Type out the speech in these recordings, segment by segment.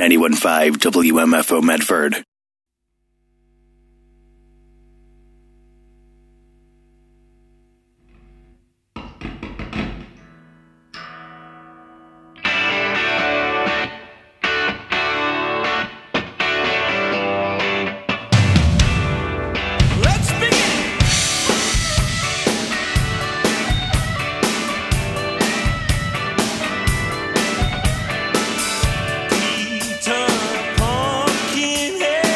91.5 WMFO Medford. Peter Pumpkinhead.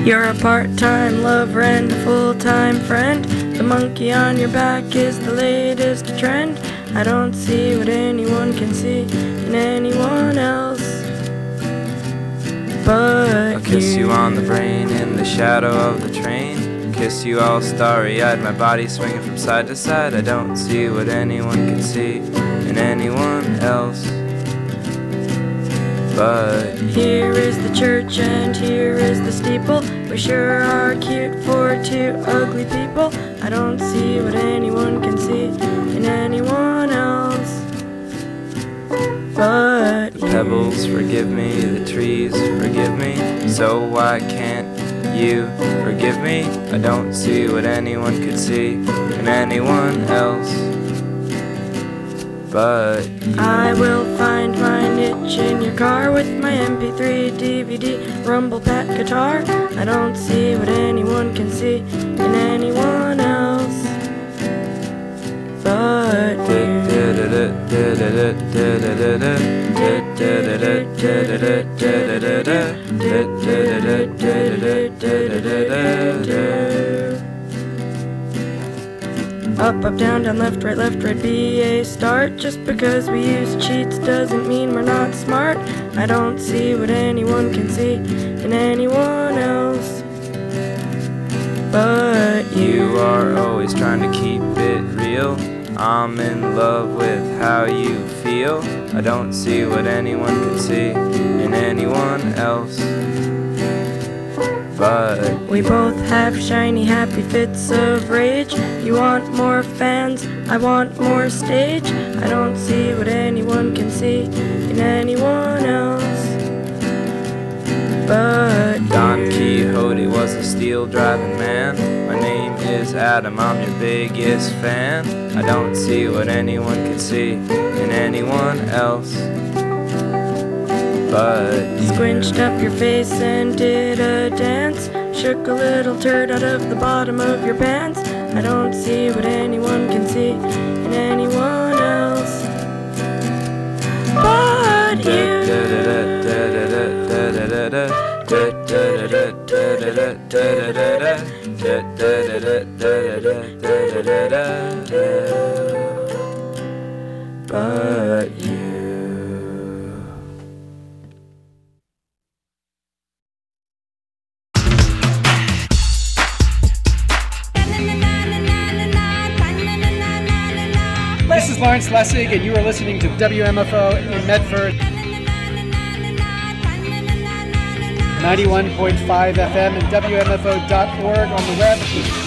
You're a part-time lover and a full-time friend. The monkey on your back is the latest trend. I don't see what anyone can see in anyone else but I'll kiss you on the brain in the shadow of the train. Kiss you all starry-eyed, my body swinging from side to side. I don't see what anyone can see in anyone else but here is the church and here is the steeple. We sure are cute for two ugly people. I don't see what anyone can see in anyone else but the pebbles forgive me, the trees forgive me. So why can't you forgive me? I don't see what anyone could see in anyone else but you. I will find my niche in your car with my MP3, DVD, rumble pack guitar. I don't see what anyone can see in anyone else but you. Up, up, down, down, left, right, be a start. Just because we use cheats doesn't mean we're not smart. I don't see what anyone can see in anyone else but you. You are always trying to keep it real. I'm in love with how you feel. I don't see what anyone can see in anyone else but we both have shiny, happy fits of rage. You want more fans, I want more stage. I don't see what anyone can see in anyone else but Don you. Quixote was a steel driving man. My name is Adam, I'm your biggest fan. I don't see what anyone can see in anyone else but you. Squinched up your face and did a dance. Shook a little turd out of the bottom of your pants. I don't see what anyone can see in anyone else but you. But you. This is Lawrence Lessig, and you are listening to WMFO in Medford. 91.5 FM and WMFO.org on the web.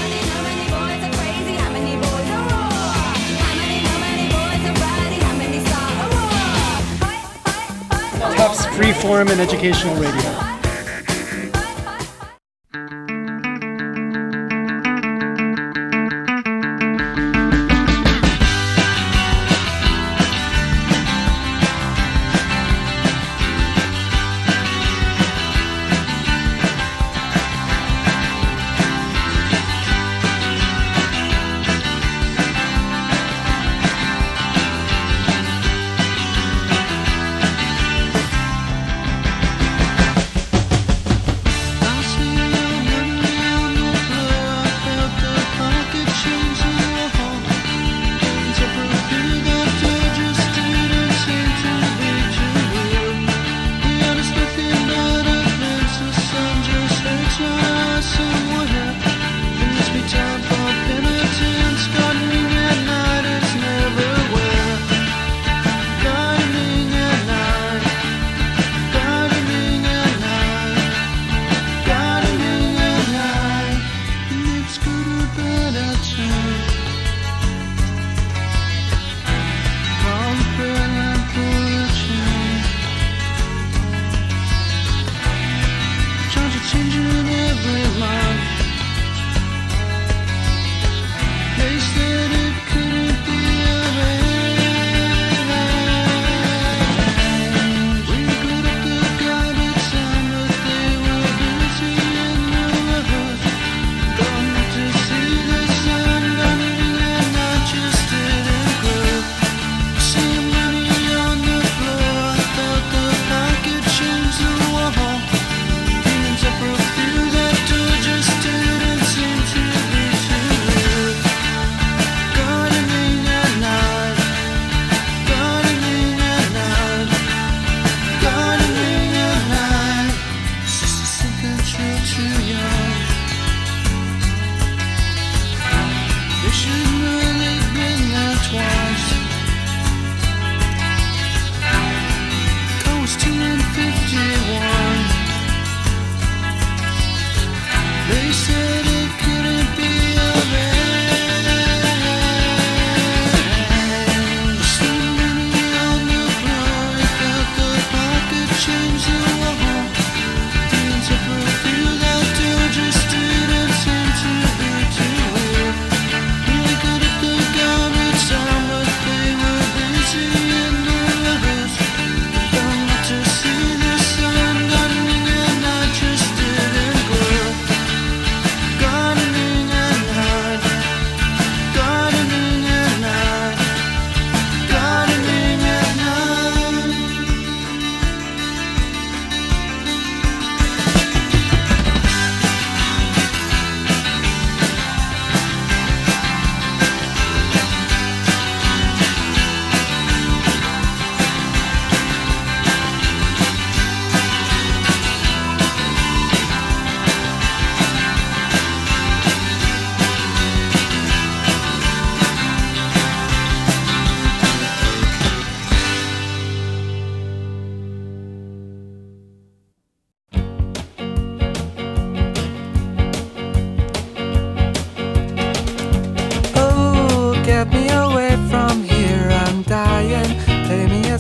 Tufts Freeform and Educational Radio.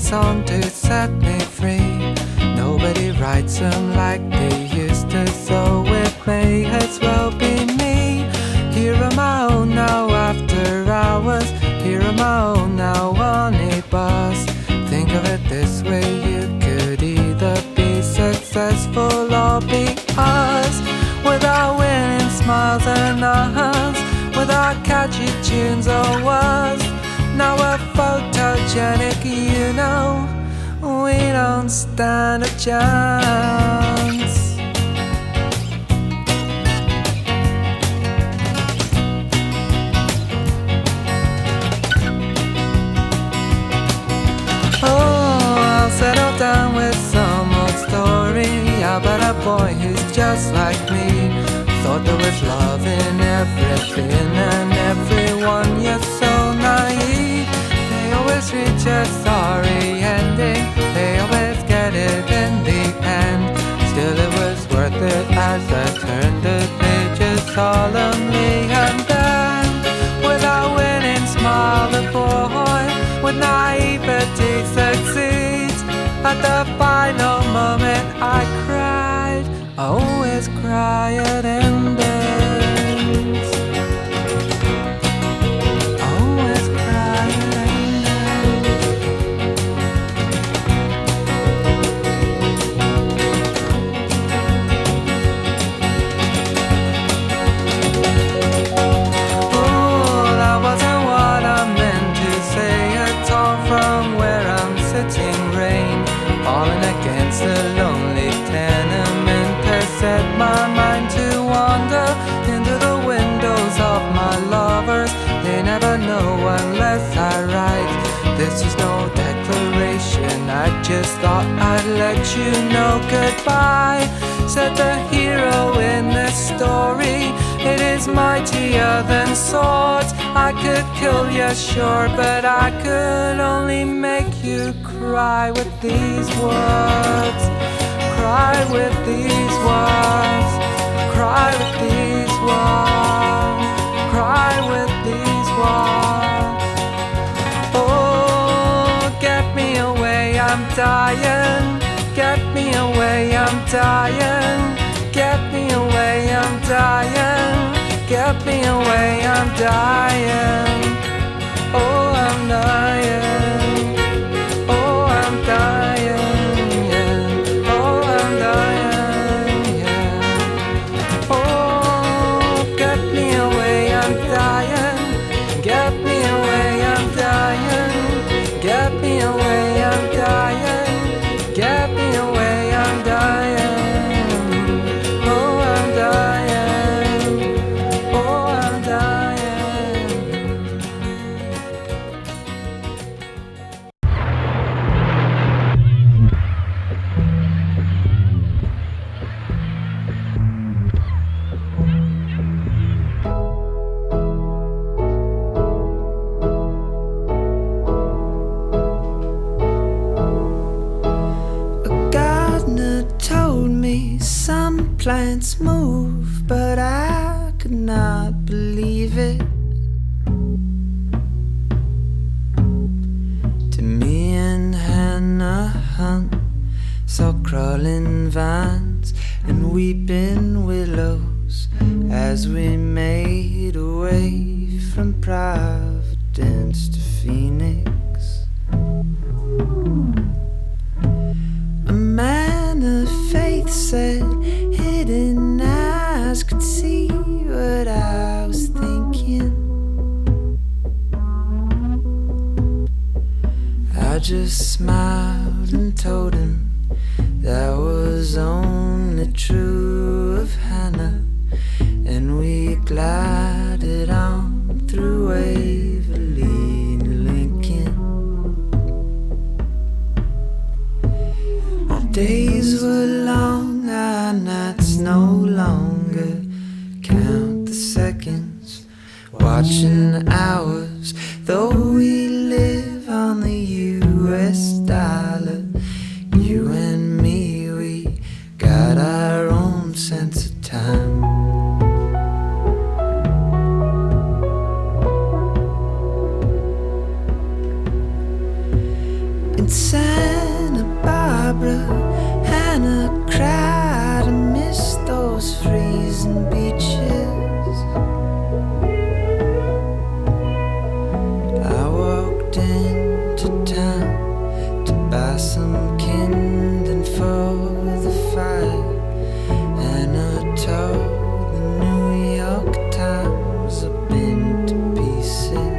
song to set me free. Nobody writes them like they used to, so it may as well be me. Here on my own now after hours, here on my own now on a bus. Think of it this way, you could either be successful or be us. Without winning smiles and hugs, without catchy tunes or words. Now we're photogenic, you know, we don't stand a chance. Settle down with some old story about a boy who's just like me. Thought there was love in everything and everyone, you're so naive. They always reach a sorry ending, they always get it in the end. Still it was worth it as I turned the pages solemnly. And then, without winning, smile the boy with naivety succeeds. At the final moment I cried, I always cry at endings. I always cry at Oh, that wasn't what I meant to say at all. From where I'm sitting, rain falling against the lonely tenement has set my mind to wander into the windows of my lovers. They never know unless I write. This is no declaration, I just thought I'd let you know goodbye. Said the hero in this story, it is mightier than swords. I could kill you, sure, but I could only make you cry with these words. Cry with these words. Cry with these words. Cry with these words. Oh, get me away, I'm dying. Get me away, I'm dying. Get me away, I'm dying. Get me away, I'm dying. Oh, I'm dying. Oh, I'm dying, yeah. Oh, I'm dying, yeah. Oh, get me away, I'm dying. Get me away, I'm dying. Get me away, I'm dying. Get me away, I'm dying. Oh, I'm dying. Oh, I'm dying. A gardener told me some plants move, but I could not believe it. To me and Hannah Hunt saw crawling vines and weeping willows as we made our way from Providence to Phoenix. A man of faith said hidden eyes could see what I was thinking. I just smiled and told him that was only true of Hannah, and we glided on through Waverly and Lincoln. Our days were long, our nights no longer. Count the seconds, watching the hours, though we live on the US dollar. You and me, we got our own sense of time. In Santa Barbara, Hannah cried and missed those freezing beaches. I walked into town to buy some kindling for the fire, and I told the New York Times I've been to pieces.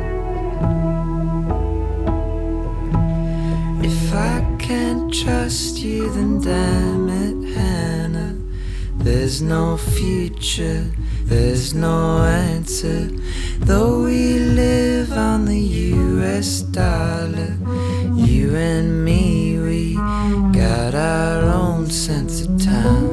If I can't trust you, then damn it, Hannah, there's no future, there's no answer. Though we live on the US dollar, you and me, we got our own sense of time.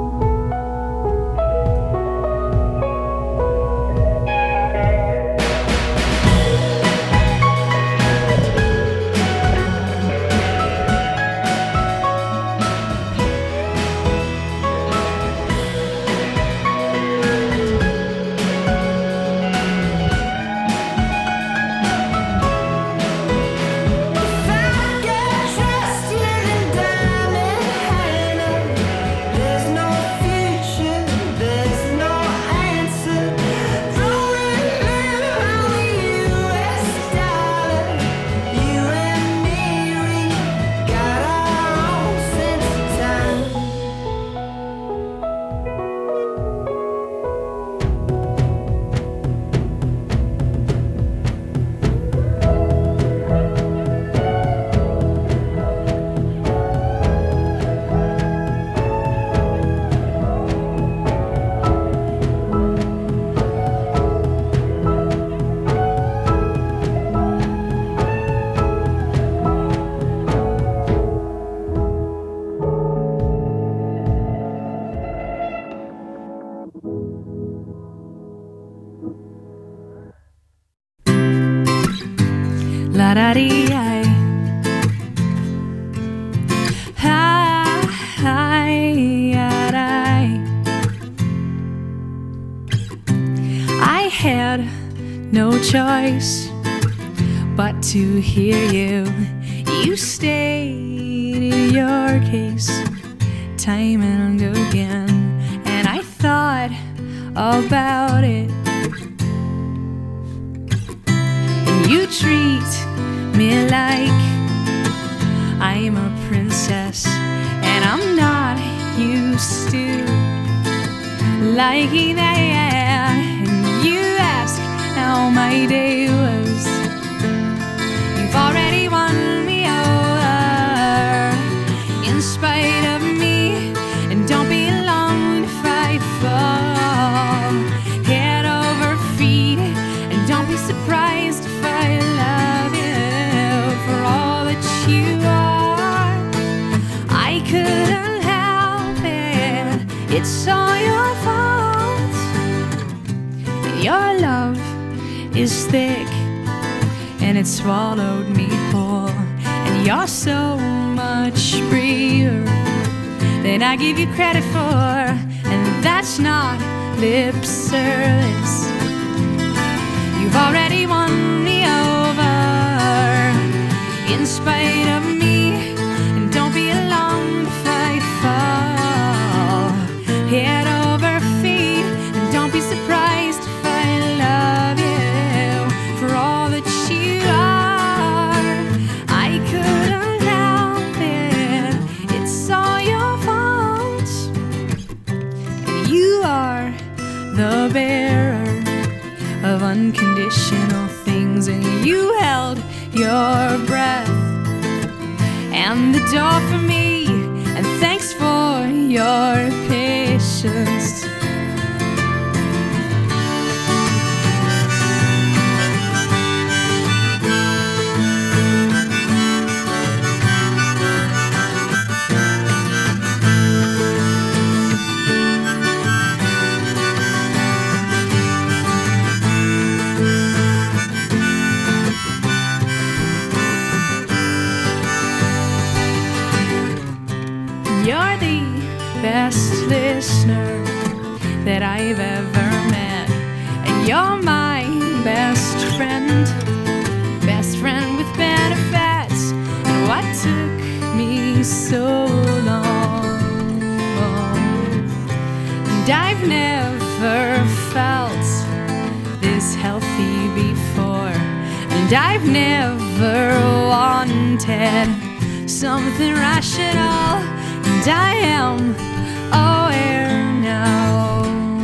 La-da-dee-ay. Hi-hi-ya-day. I had no choice but to hear you. You stated your case time and again, and I thought about it. You treat me like I'm a princess, and I'm not used to liking that. And you ask how my day was. You've already won me over in spite of me, and don't be long to fight for. Head over feet, and don't be surprised if I love you for all that you are. I couldn't help it, it's all your fault. Your love is thick and it swallowed me whole, and you're so much braver than I give you credit for, and that's not lip service. You've already won me over in spite of me, and don't be long to fight for. Head over feet, and don't be surprised if I love you for all that you are. I couldn't help it, it's all your fault. And you are the bearer of unconditional things, and you held your breath and the door for me, and thanks for your patience. You're the best listener that I've ever met, and you're my best friend with benefits. And what to so long. And I've never felt this healthy before, and I've never wanted something rational, and I am aware now.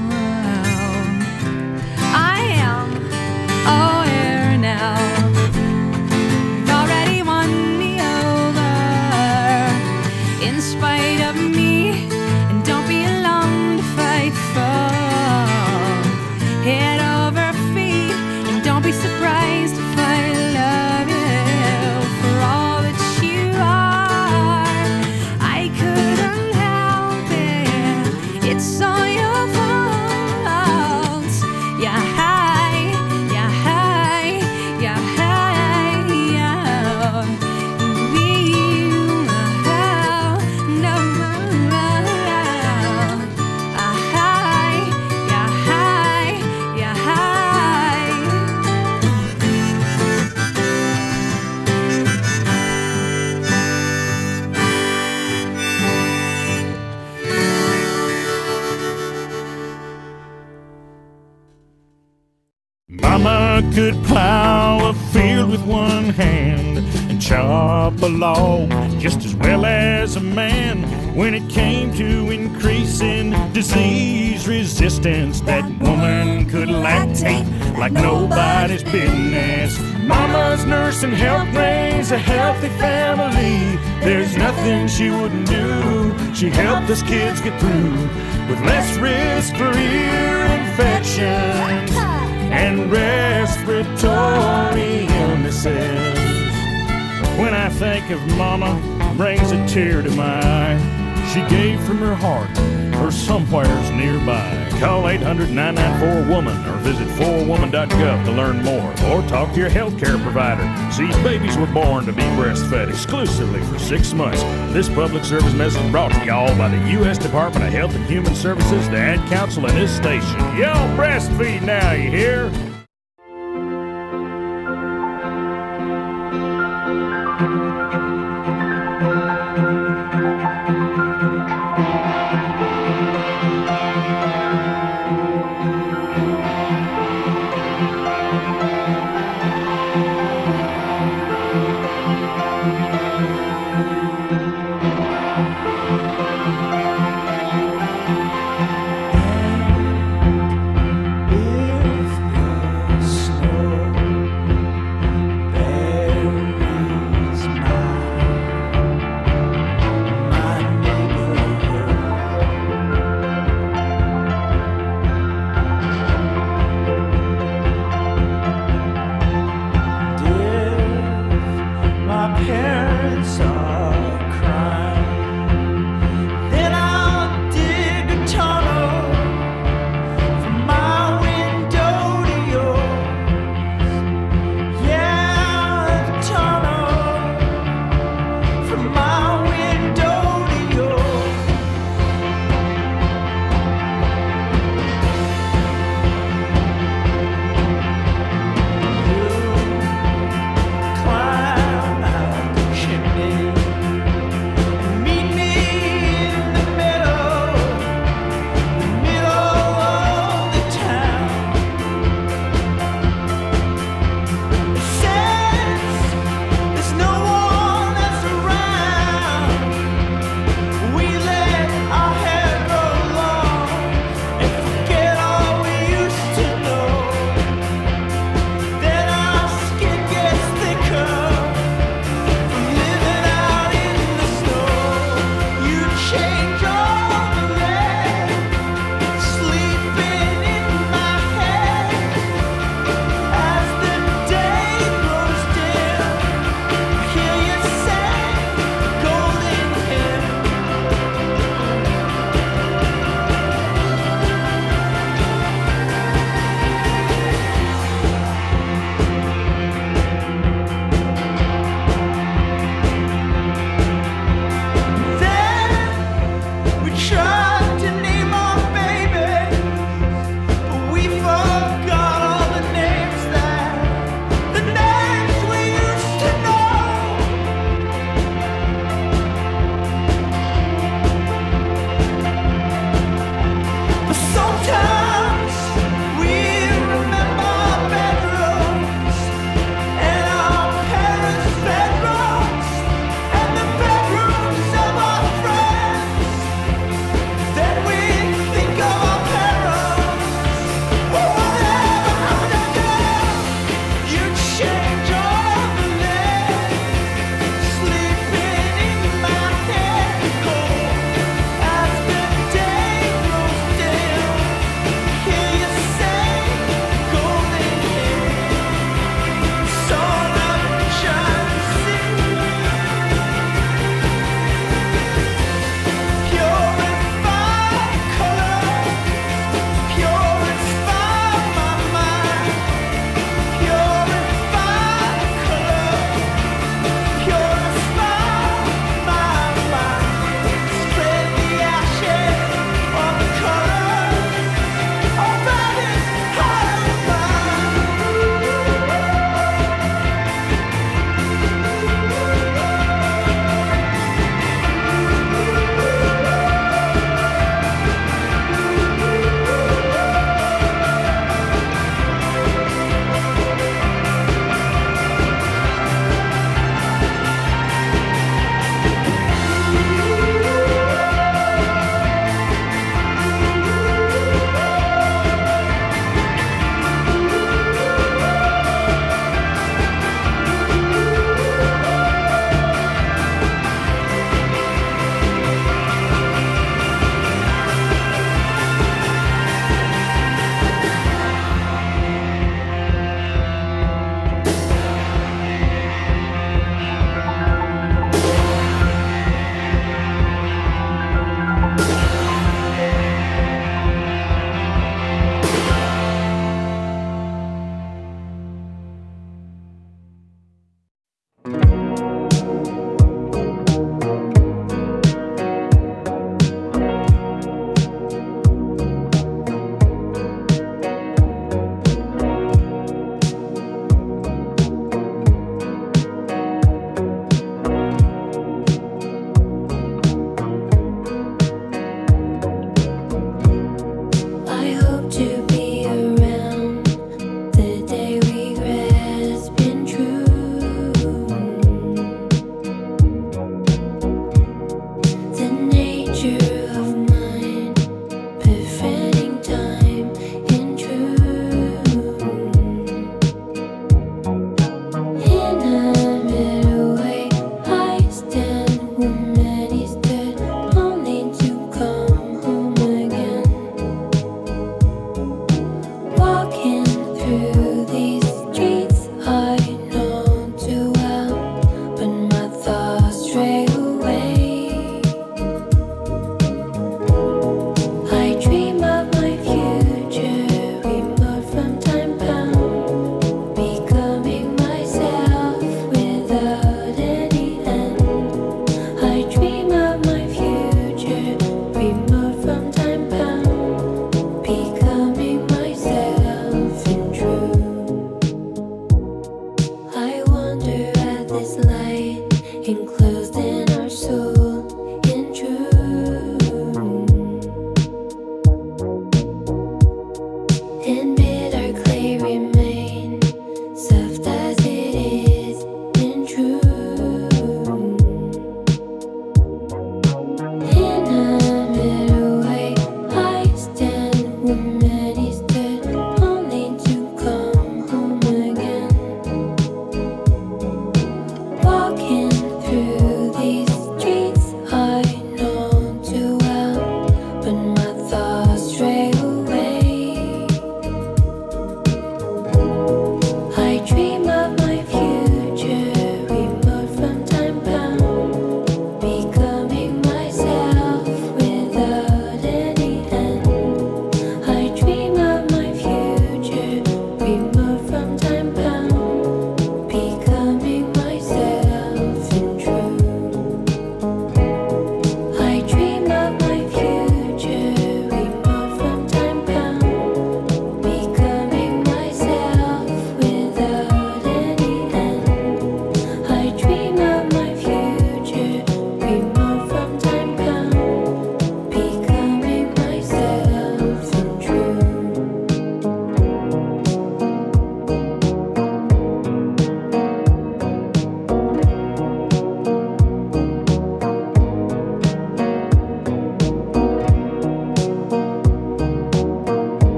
I am aware now. You've already won me over in spite of me, and don't be alarmed if I fall head over feet, and don't be surprised if I love you for all that you are. I couldn't help it, it's all your fault. Yeah, hi, yeah, hi, yeah, hi, yeah. We, no, hi, yeah, hi, yeah, hi. Mama could plow a field with one hand and chop a log just as well as a man. When it came to increasing disease resistance, that woman could lactate like nobody's business. Mama's nurse and helped raise a healthy family. There's nothing she wouldn't do. She helped us kids get through with less risk for ear infections and respiratory illnesses. When I think of Mama, brings a tear to my eye. She gave from her heart or somewheres nearby. Call 800-994-WOMAN or visit 4woman.gov to learn more, or talk to your healthcare provider. These babies were born to be breastfed exclusively for 6 months. This public service message brought to y'all by the U.S. Department of Health and Human Services, the Ad Council, and this station. Y'all breastfeed now, you hear?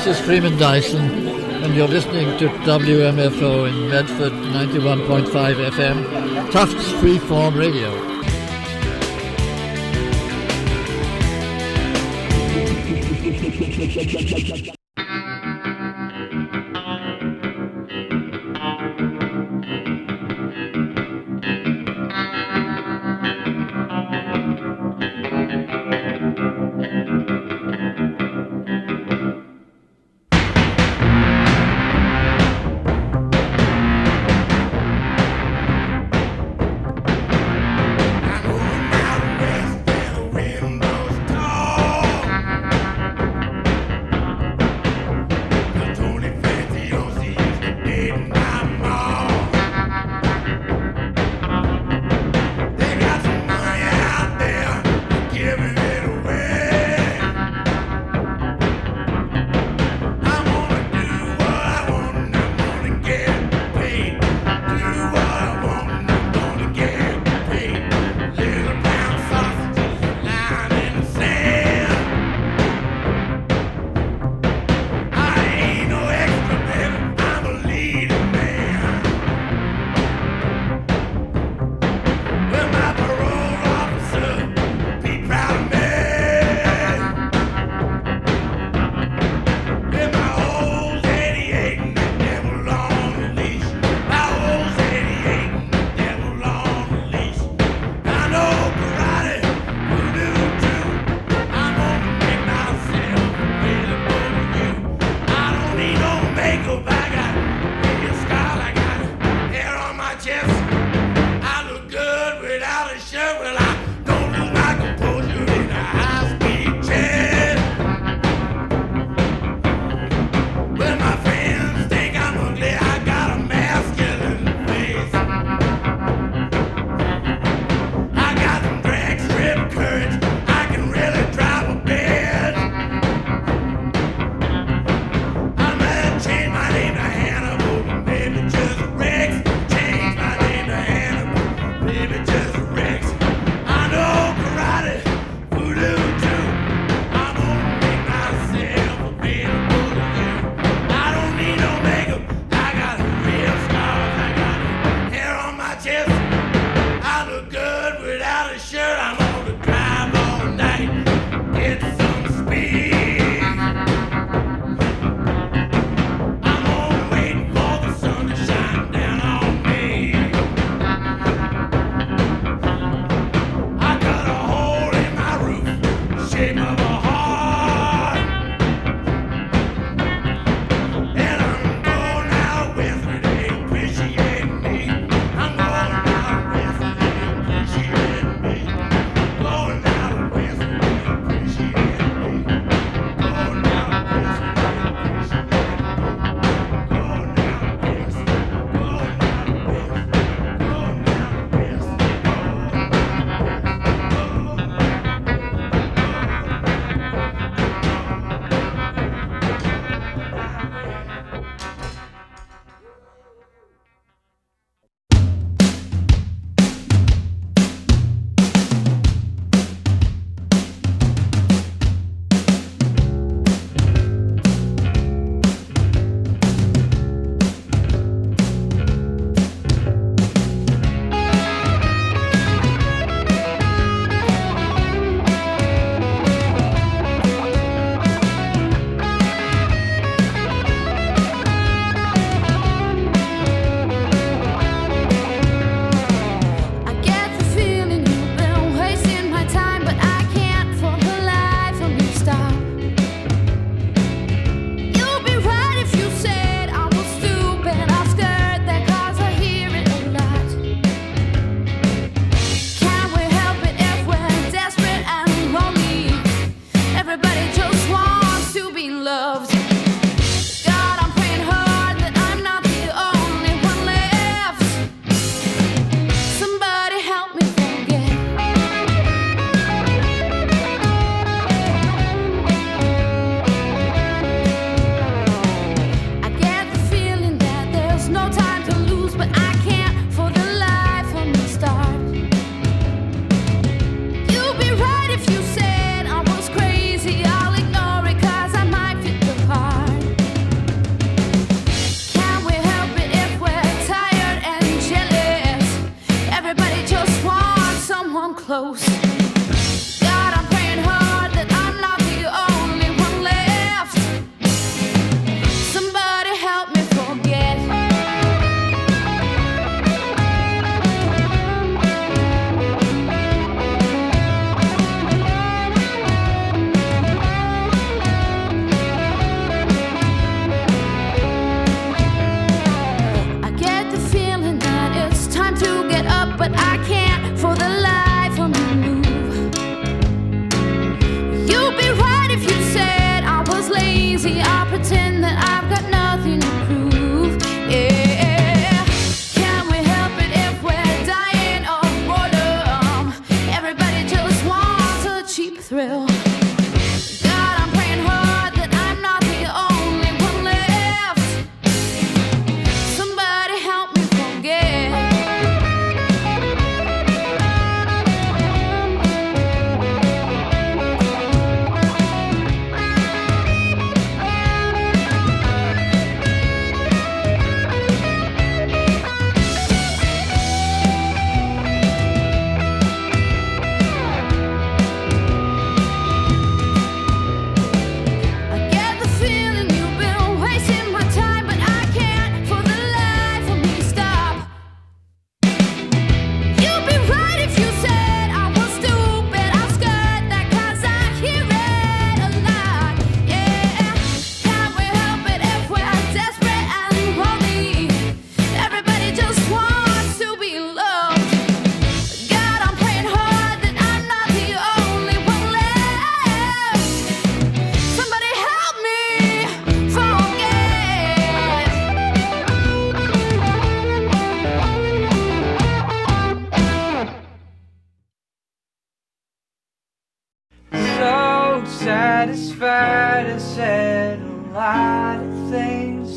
This is Freeman Dyson, and you're listening to WMFO in Medford, 91.5 FM, Tufts Freeform Radio. My name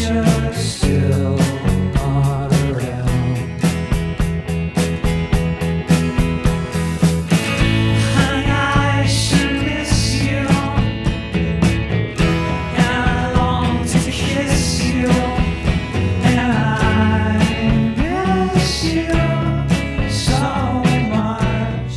you're still not around. And I should miss you, and I long to kiss you, and I miss you so much.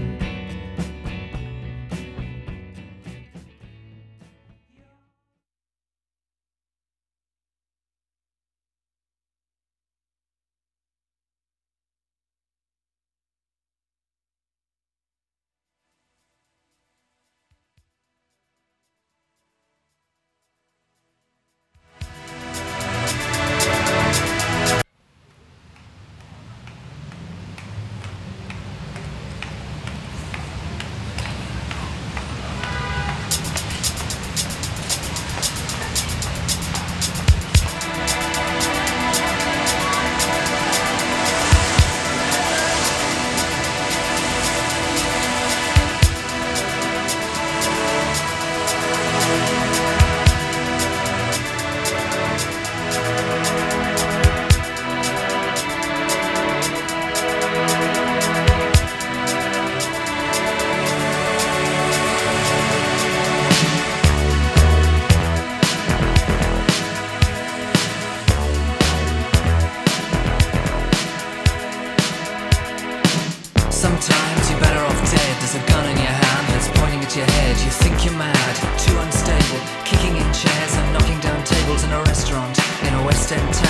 Sometimes you're better off dead. There's a gun in your hand that's pointing at your head. You think you're mad, too unstable, kicking in chairs and knocking down tables in a restaurant in a West End town.